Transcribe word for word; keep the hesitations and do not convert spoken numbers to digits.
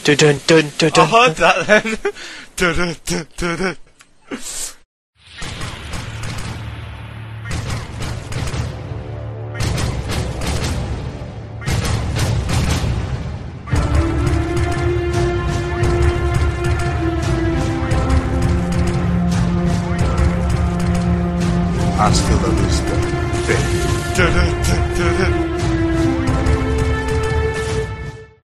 Dun dun dun dun I dun. heard that then. Dun, dun, dun, dun, dun. Hasta la vista, baby. Dun, dun, dun, dun, dun.